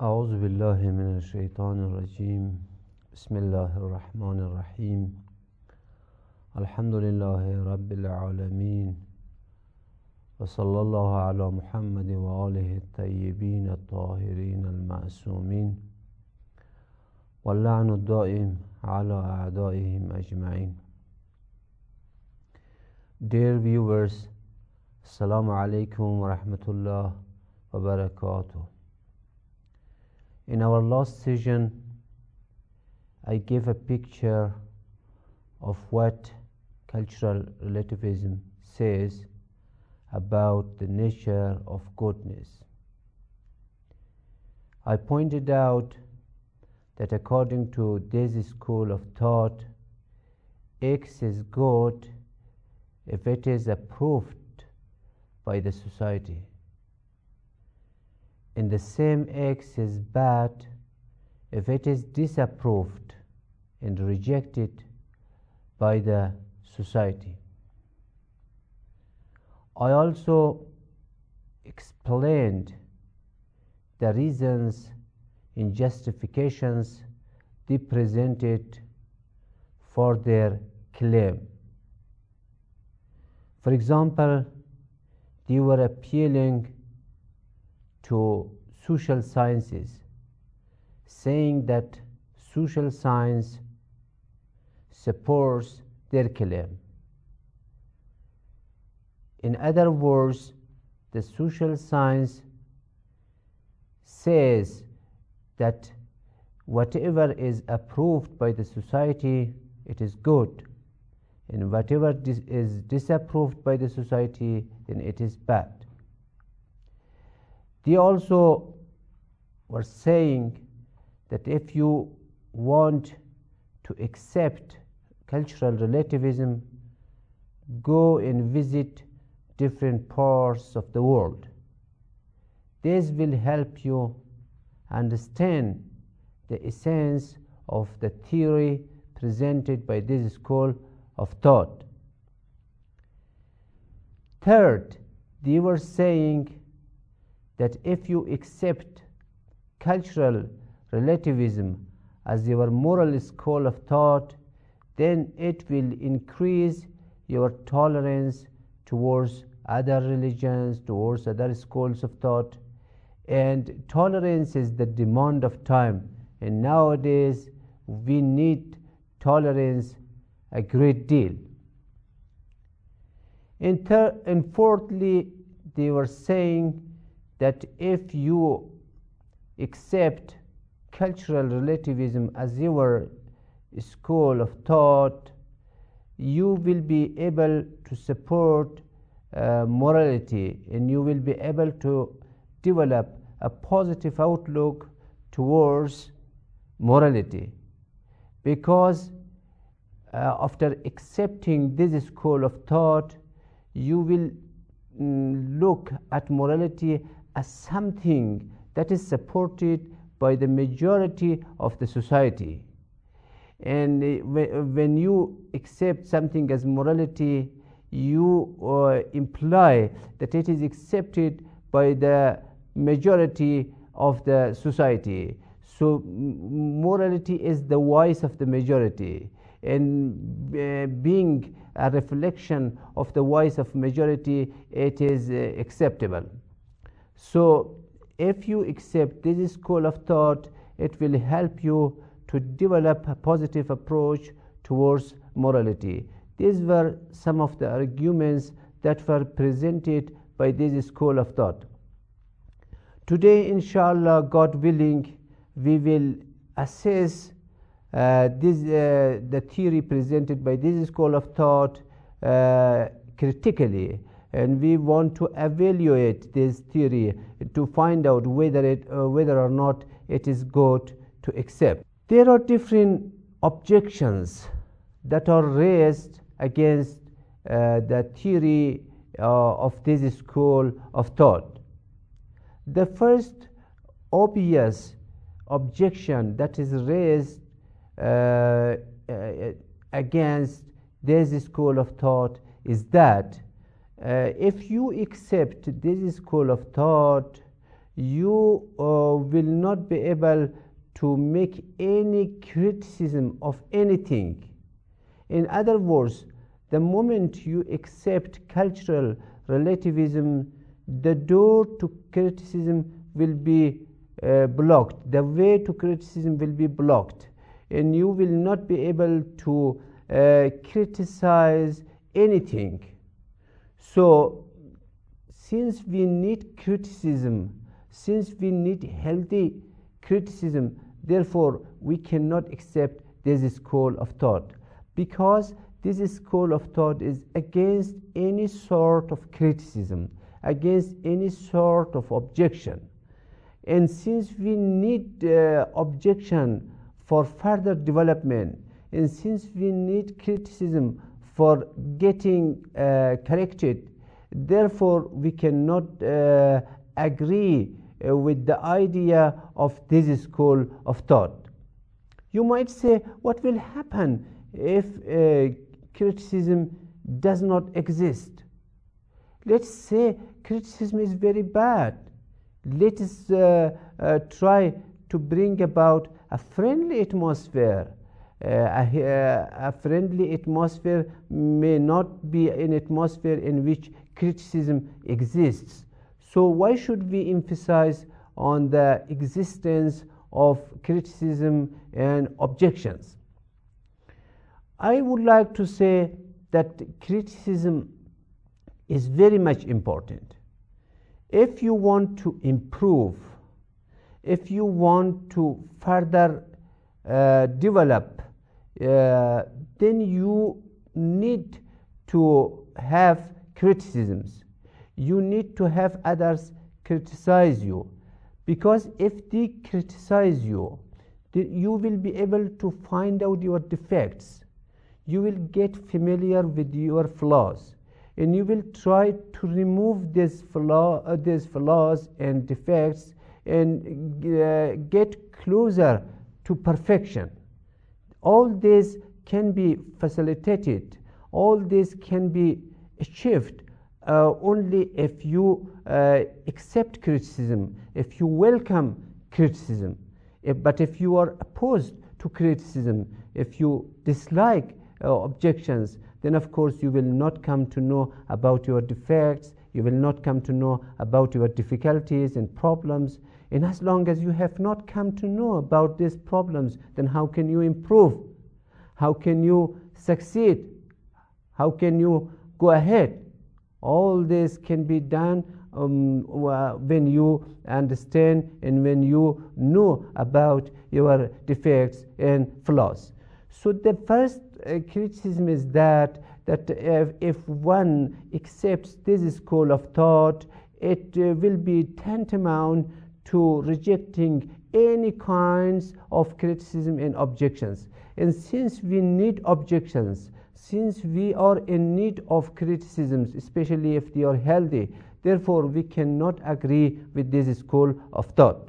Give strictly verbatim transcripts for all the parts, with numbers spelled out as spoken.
أعوذ بالله من الشيطان الرجيم بسم الله الرحمن الرحيم الحمد لله رب العالمين وصلى الله على محمد وآله الطيبين الطاهرين المعصومين واللعن الدائم على أعدائهم أجمعين. Dear viewers, Assalamu alaikum wa rahmatullah wa barakatuh. In our last session, I gave a picture of what cultural relativism says about the nature of goodness. I pointed out that according to this school of thought, X is good if it is approved by the society, and the same X is bad if it is disapproved and rejected by the society. I also explained the reasons and justifications they presented for their claim. For example, they were appealing to social sciences, saying that social science supports their claim. In other words, the social science says that whatever is approved by the society, it is good, and whatever dis- is disapproved by the society, then it is bad. They also were saying that if you want to accept cultural relativism, go and visit different parts of the world. This will help you understand the essence of the theory presented by this school of thought. Third, they were saying that if you accept cultural relativism as your moral school of thought, then it will increase your tolerance towards other religions, towards other schools of thought. And tolerance is the demand of time, and nowadays we need tolerance a great deal. And, third, and fourthly, they were saying that if you accept cultural relativism as your school of thought, you will be able to support uh, morality, and you will be able to develop a positive outlook towards morality, because uh, after accepting this school of thought, you will mm, look at morality as something that is supported by the majority of the society. And when you accept something as morality, you uh, imply that it is accepted by the majority of the society. So morality is the voice of the majority, and uh, being a reflection of the voice of majority, it is uh, acceptable. So if you accept this school of thought, it will help you to develop a positive approach towards morality. These were some of the arguments that were presented by this school of thought. Today, inshallah, God willing, we will assess uh, this, uh, the theory presented by this school of thought uh, critically, and we want to evaluate this theory to find out whether it uh, whether or not it is good to accept. There are different objections that are raised against uh, the theory uh, of this school of thought. The first obvious objection that is raised uh, uh, against this school of thought is that Uh, if you accept this school of thought, you uh, will not be able to make any criticism of anything. In other words, the moment you accept cultural relativism, the door to criticism will be uh, blocked. The way to criticism will be blocked, and you will not be able to uh, criticize anything. So, since we need criticism, since we need healthy criticism, therefore we cannot accept this school of thought, because this school of thought is against any sort of criticism, against any sort of objection. And since we need uh, objection for further development, and since we need criticism for getting uh, corrected, therefore we cannot uh, agree uh, with the idea of this school of thought. You might say, what will happen if uh, criticism does not exist? Let's say criticism is very bad. Let us uh, uh, try to bring about a friendly atmosphere. Uh, a, a friendly atmosphere may not be an atmosphere in which criticism exists. So why should we emphasize on the existence of criticism and objections? I would like to say that criticism is very much important. If you want to improve, if you want to further uh, develop, uh, then you need to have criticisms. You need to have others criticize you, because if they criticize you, you will be able to find out your defects. You will get familiar with your flaws, and you will try to remove these flaw, uh, these flaws and defects, and uh, get closer to perfection. All this can be facilitated. All this can be achieved uh, only if you uh, accept criticism, if you welcome criticism. If, but if you are opposed to criticism, if you dislike uh, objections, then of course you will not come to know about your defects, you will not come to know about your difficulties and problems. And as long as you have not come to know about these problems, then how can you improve? How can you succeed? How can you go ahead? All this can be done um, when you understand and when you know about your defects and flaws. So the first uh, criticism is that that if, if one accepts this school of thought, it uh, will be tantamount to rejecting any kinds of criticism and objections. And since we need objections, since we are in need of criticisms, especially if they are healthy, therefore we cannot agree with this school of thought.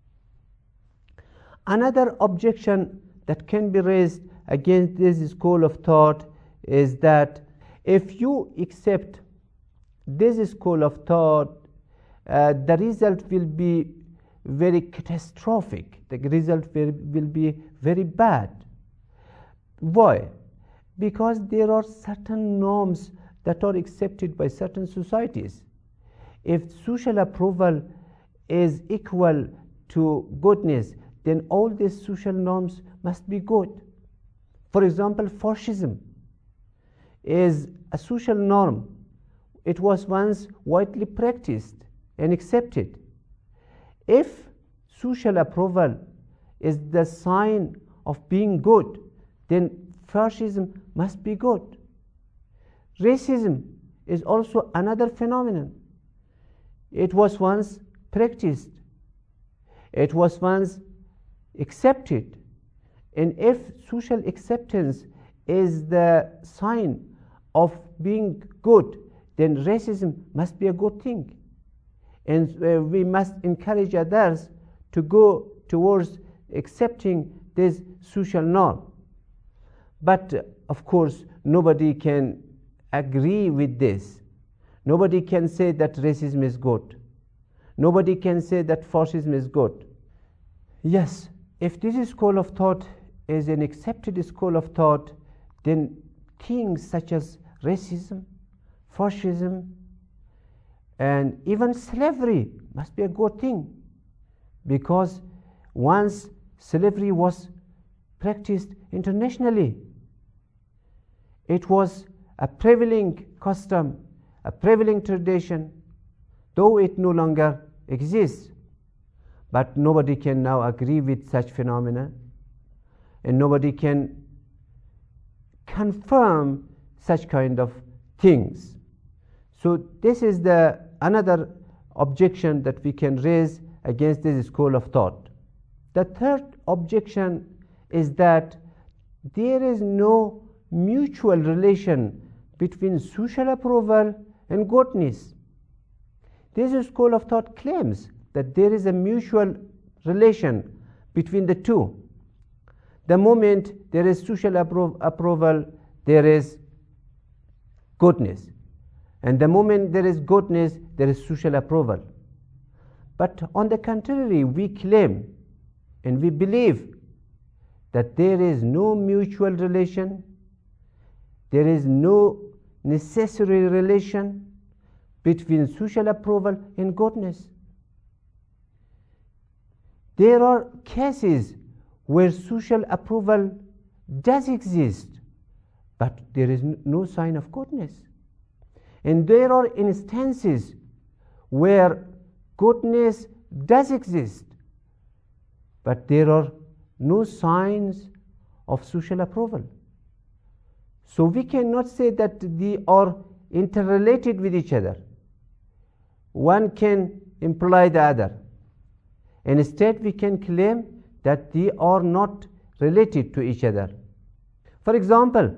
Another objection that can be raised against this school of thought is that if you accept this school of thought, uh, the result will be very catastrophic. The result will, will be very bad. Why? Because there are certain norms that are accepted by certain societies. If social approval is equal to goodness, then all these social norms must be good. For example, fascism is a social norm. It was once widely practiced and accepted. If social approval is the sign of being good, then fascism must be good. Racism is also another phenomenon. It was once practiced. It was once accepted. And if social acceptance is the sign of being good, then racism must be a good thing. And uh, we must encourage others to go towards accepting this social norm. But uh, of course, nobody can agree with this. Nobody can say that racism is good. Nobody can say that fascism is good. Yes, if this school of thought is an accepted school of thought, then things such as racism, fascism, and even slavery must be a good thing, because once slavery was practiced internationally, it was a prevailing custom, a prevailing tradition, though it no longer exists. But nobody can now agree with such phenomena, and nobody can confirm such kind of things. So this is the another objection that we can raise against this school of thought. The third objection is that there is no mutual relation between social approval and goodness. This school of thought claims that there is a mutual relation between the two. The moment there is social appro- approval, there is goodness. And the moment there is goodness, there is social approval. But on the contrary, we claim and we believe that there is no mutual relation, there is no necessary relation between social approval and goodness. There are cases where social approval does exist, but there is no sign of goodness. And there are instances where goodness does exist, but there are no signs of social approval. So we cannot say that they are interrelated with each other. One can imply the other. Instead, we can claim that they are not related to each other. For example,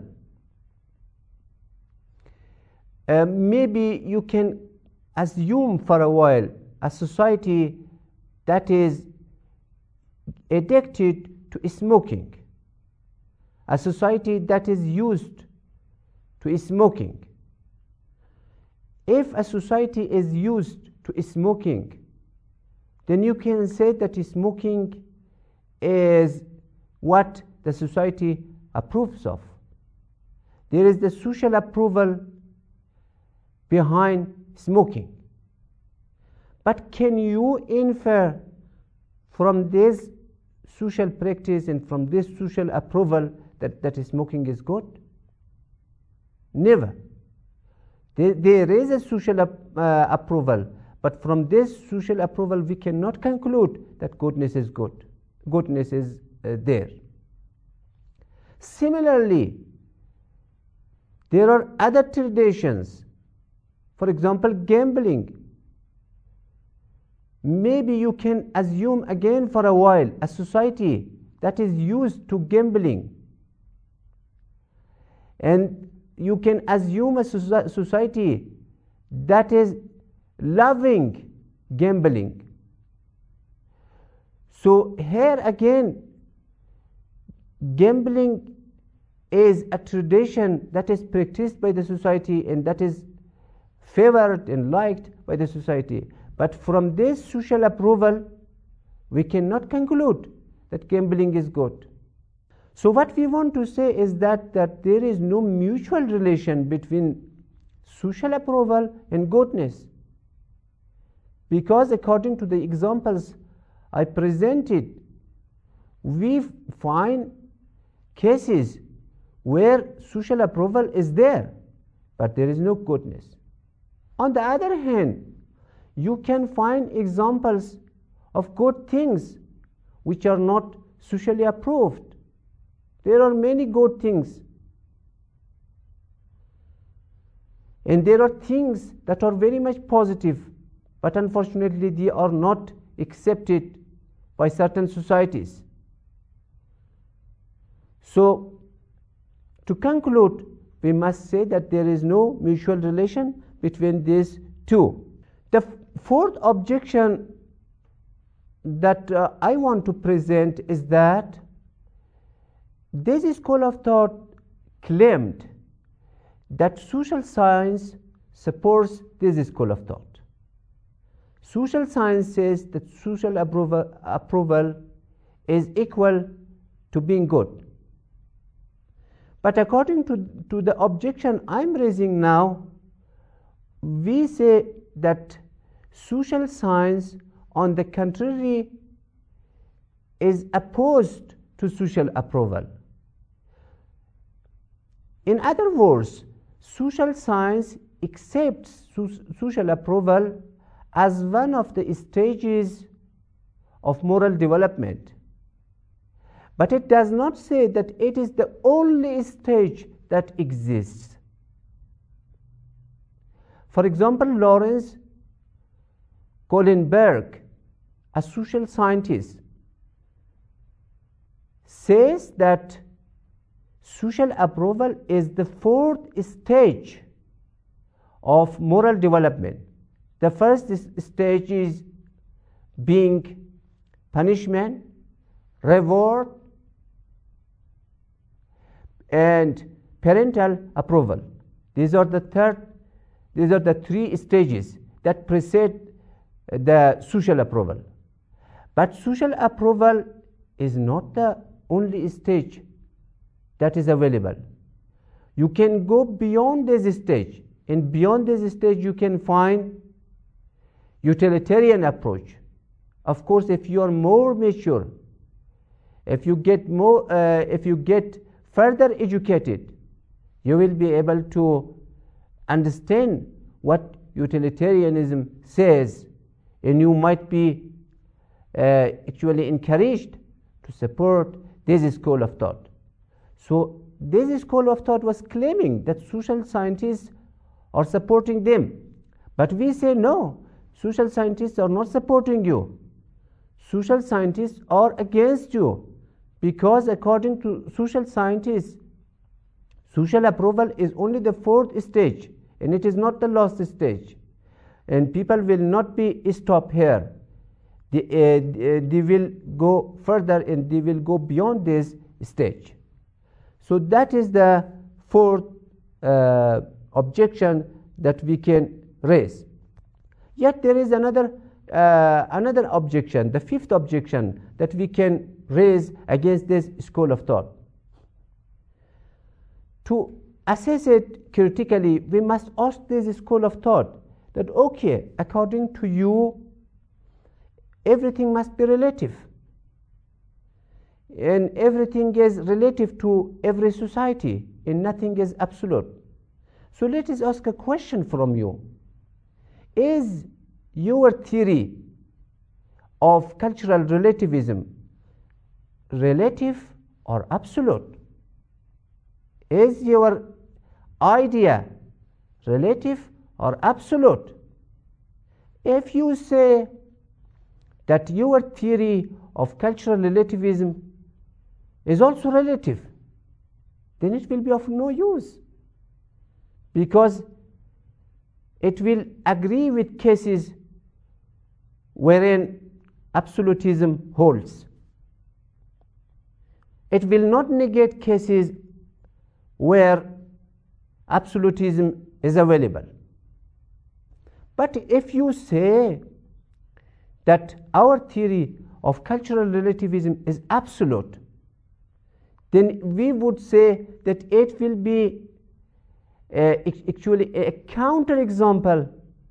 uh, maybe you can assume for a while a society that is addicted to smoking, a society that is used to smoking. If a society is used to smoking, then you can say that smoking is what the society approves of. There is the social approval behind smoking. But can you infer from this social practice and from this social approval that, that smoking is good? Never. There, there is a social ap- uh, approval, but from this social approval we cannot conclude that goodness is good. Goodness is uh, there. Similarly, there are other traditions. For example, gambling. Maybe you can assume again for a while a society that is used to gambling, and you can assume a society that is loving gambling. So here again, gambling is a tradition that is practiced by the society and that is favored and liked by the society. But from this social approval, we cannot conclude that gambling is good. So what we want to say is that, that there is no mutual relation between social approval and goodness. Because according to the examples I presented, we find cases where social approval is there, but there is no goodness. On the other hand, you can find examples of good things which are not socially approved. There are many good things. And there are things that are very much positive, but unfortunately they are not accepted by certain societies. So, to conclude, we must say that there is no mutual relation between these two. The f- fourth objection that uh, I want to present is that this school of thought claimed that social science supports this school of thought. Social science says that social approval, approval is equal to being good. But according to, to the objection I'm raising now, we say that social science, on the contrary, is opposed to social approval. In other words, social science accepts social approval as one of the stages of moral development. But it does not say that it is the only stage that exists. For example, Lawrence Kohlenberg, a social scientist, says that social approval is the fourth stage of moral development. The first stage is being punishment, reward, and parental approval. These are the third, these are the three stages that precede the social approval. But social approval is not the only stage that is available. You can go beyond this stage, and beyond this stage you can find utilitarian approach. Of course, if you are more mature, if you get more, uh, if you get further educated, you will be able to understand what utilitarianism says, and you might be uh, actually encouraged to support this school of thought. So this school of thought was claiming that social scientists are supporting them, but we say no, social scientists are not supporting you. Social scientists are against you, because according to social scientists, social approval is only the fourth stage, and it is not the last stage. And people will not be stopped here. They, uh, they will go further, and they will go beyond this stage. So that is the fourth uh, objection that we can raise. Yet there is another uh, another objection, the fifth objection that we can raise against this school of thought. To assess it critically, we must ask this school of thought that, okay, according to you, everything must be relative, and everything is relative to every society, and nothing is absolute. So let us ask a question from you. Is your theory of cultural relativism relative or absolute? Is your idea relative or absolute? If you say that your theory of cultural relativism is also relative, then it will be of no use, because it will agree with cases wherein absolutism holds. It will not negate cases where absolutism is available. But if you say that our theory of cultural relativism is absolute, then we would say that it will be uh, actually a counterexample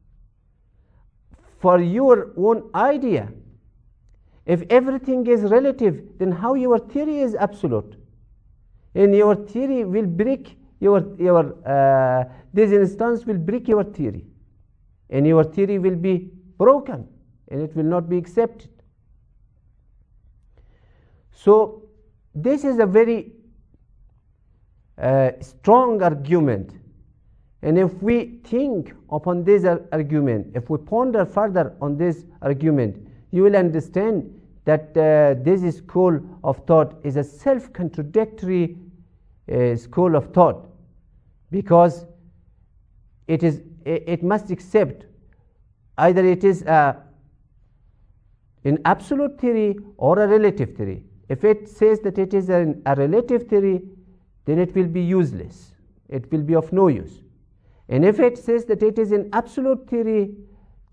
for your own idea. If everything is relative, then how your theory is absolute? And your theory will break your, your uh, this instance will break your theory, and your theory will be broken, and it will not be accepted. So this is a very uh, strong argument, and if we think upon this argument, if we ponder further on this argument, you will understand that uh, this school of thought is a self-contradictory uh, school of thought, because it is it must accept either it is a, an absolute theory or a relative theory. If it says that it is an, a relative theory, then it will be useless. It will be of no use. And if it says that it is an absolute theory,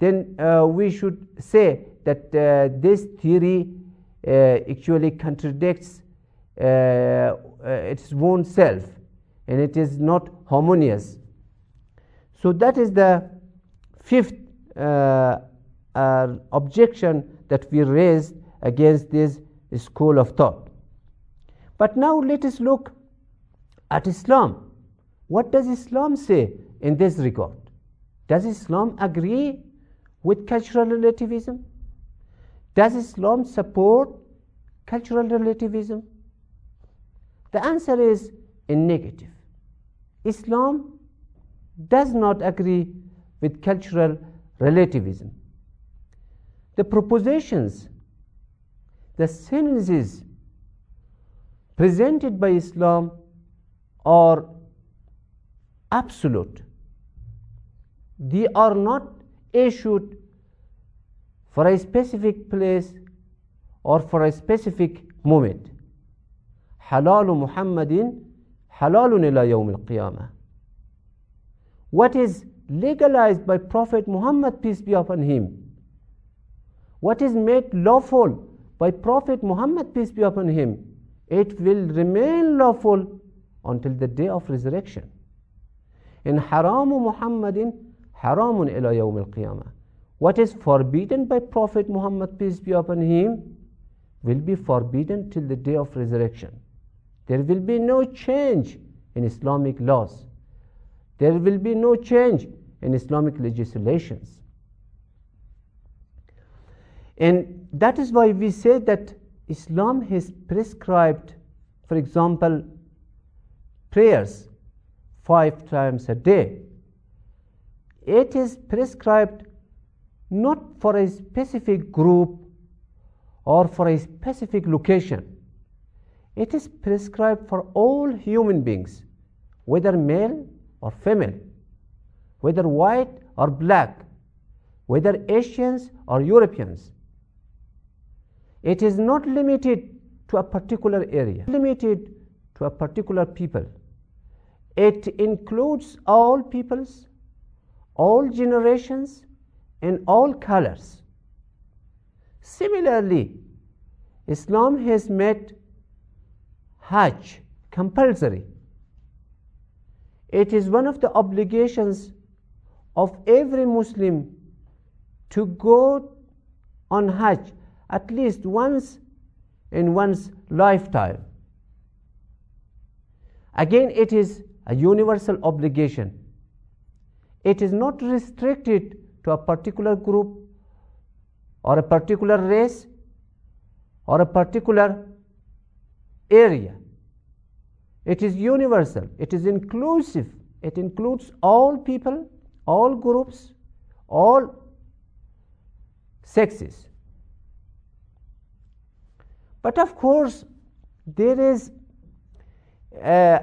then uh, we should say that uh, this theory uh, actually contradicts uh, uh, its own self, and it is not harmonious. So that is the fifth uh, uh, objection that we raised against this school of thought. But now let us look at Islam. What does Islam say in this regard? Does Islam agree with cultural relativism? Does Islam support cultural relativism? The answer is in negative. Islam does not agree with cultural relativism. The propositions, the sentences presented by Islam are absolute. They are not issued for a specific place or for a specific moment. Halalu Muhammadin halalun ila yawm al-qiyamah. What is legalized by Prophet Muhammad, peace be upon him, what is made lawful by Prophet Muhammad, peace be upon him, it will remain lawful until the day of resurrection. In haramu Muhammadin haramun ila yawm al-qiyamah. What is forbidden by Prophet Muhammad, peace be upon him, will be forbidden till the day of resurrection. There will be no change in Islamic laws. There will be no change in Islamic legislations. And that is why we say that Islam has prescribed, for example, prayers five times a day. It is prescribed not for a specific group or for a specific location. It is prescribed for all human beings, whether male or female, whether white or black, whether Asians or Europeans. It is not limited to a particular area, limited to a particular people. It includes all peoples, all generations, and all colors. Similarly, Islam has made Hajj compulsory. It is one of the obligations of every Muslim to go on Hajj at least once in one's lifetime. Again, it is a universal obligation. It is not restricted to a particular group or a particular race or a particular area. It is universal. It is inclusive. It includes all people, all groups, all sexes. But of course, there is uh,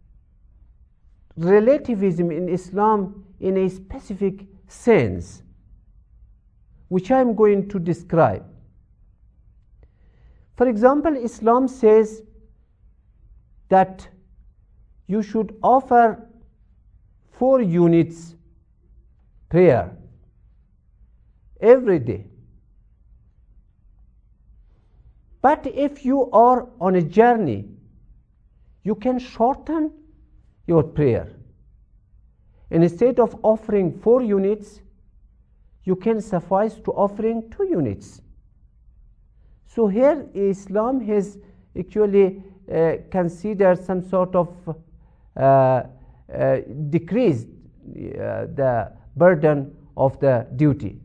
relativism in Islam in a specific sense, which I am going to describe. For example, Islam says that you should offer four units prayer every day. But if you are on a journey, you can shorten your prayer. And instead of offering four units, you can suffice to offering two units. So here Islam has actually uh, considered some sort of uh, uh, decreased uh, the burden of the duty.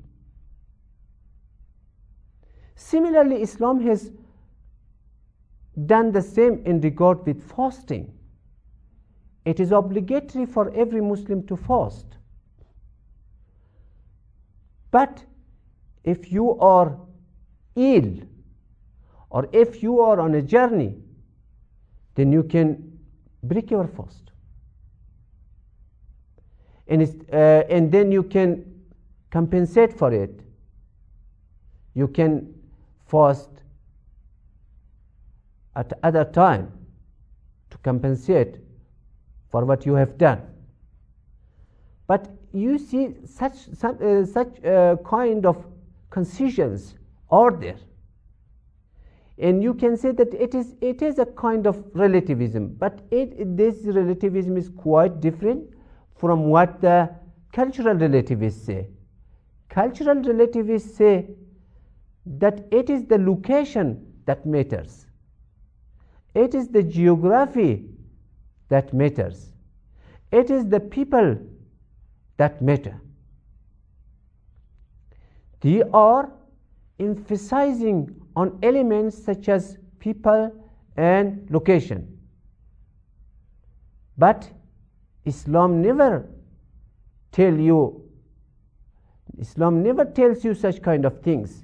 Similarly, Islam has done the same in regard with fasting. It is obligatory for every Muslim to fast. But if you are ill or if you are on a journey, then you can break your fast. And, it's, uh, and then you can compensate for it. You can fast at other time to compensate for what you have done. But you see such, some, uh, such uh, kind of concessions are there. And you can say that it is, it is a kind of relativism, but it, this relativism is quite different from what the cultural relativists say. Cultural relativists say that it is the location that matters. It is the geography that matters. It is the people that matter. They are emphasizing on elements such as people and location. But Islam never tell you, Islam never tells you such kind of things.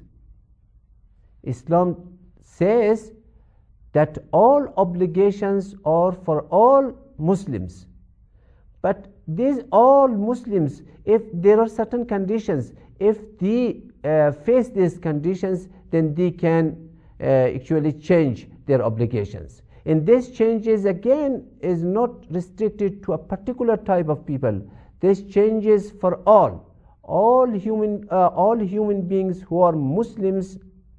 Islam says that all obligations are for all Muslims. But these all Muslims, if there are certain conditions, if they uh, face these conditions, then they can uh, actually change their obligations. And this changes again is not restricted to a particular type of people. This changes for all. All human, uh, all human beings who are Muslims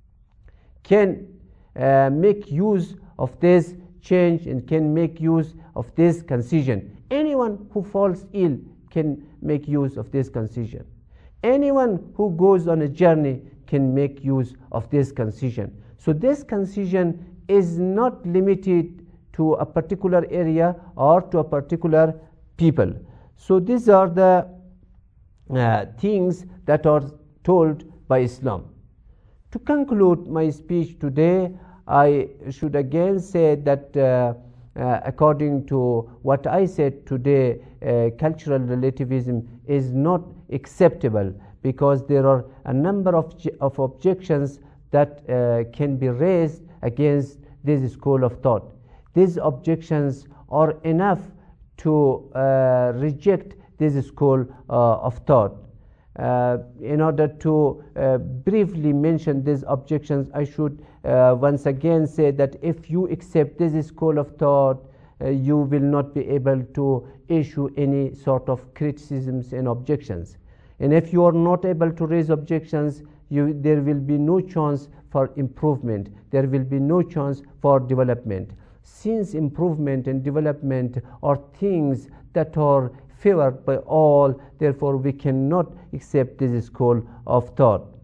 can uh, make use of this change and can make use of this concession. Anyone who falls ill can make use of this concession. Anyone who goes on a journey can make use of this concession. So this concession is not limited to a particular area or to a particular people. So these are the uh, things that are told by Islam. To conclude my speech today, I should again say that uh, uh, according to what I said today, uh, cultural relativism is not acceptable because there are a number of, of objections that uh, can be raised against this school of thought. These objections are enough to uh, reject this school uh, of thought. Uh, in order to uh, briefly mention these objections, I should uh, once again say that if you accept this school of thought, uh, you will not be able to issue any sort of criticisms and objections. And if you are not able to raise objections, you, there will be no chance for improvement. There will be no chance for development. Since improvement and development are things that are favored by all, therefore we cannot accept this school of thought.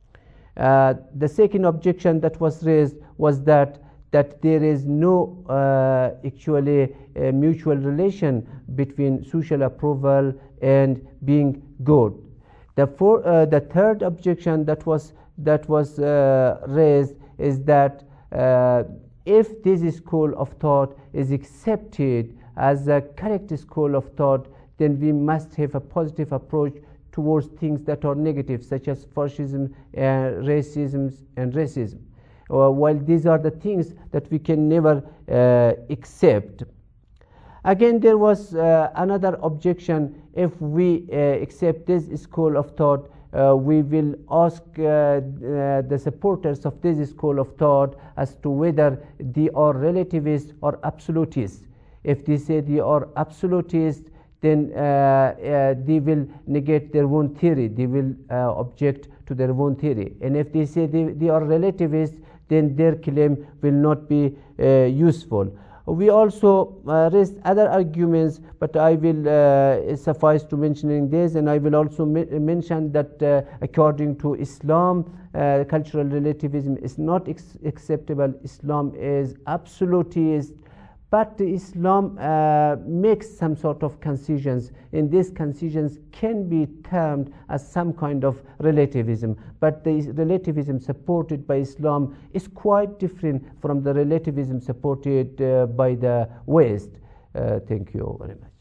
Uh, the second objection that was raised was that that there is no uh, actually a mutual relation between social approval and being good. The, for, uh, the third objection that was that was uh, raised is that uh, if this school of thought is accepted as a correct school of thought, then we must have a positive approach towards things that are negative, such as fascism, uh, racism, and racism. Uh, while these are the things that we can never uh, accept. Again, there was uh, another objection. If we uh, accept this school of thought, uh, we will ask uh, uh, the supporters of this school of thought as to whether they are relativists or absolutists. If they say they are absolutists, then uh, uh, they will negate their own theory. They will uh, object to their own theory. And if they say they, they are relativists, then their claim will not be uh, useful. We also uh, raised other arguments, but I will uh, suffice to mentioning this, and I will also mention that uh, according to Islam, uh, cultural relativism is not ex acceptable. Islam is absolutist, but Islam uh, makes some sort of concessions, and these concessions can be termed as some kind of relativism. But the relativism supported by Islam is quite different from the relativism supported uh, by the West. Uh, thank you very much.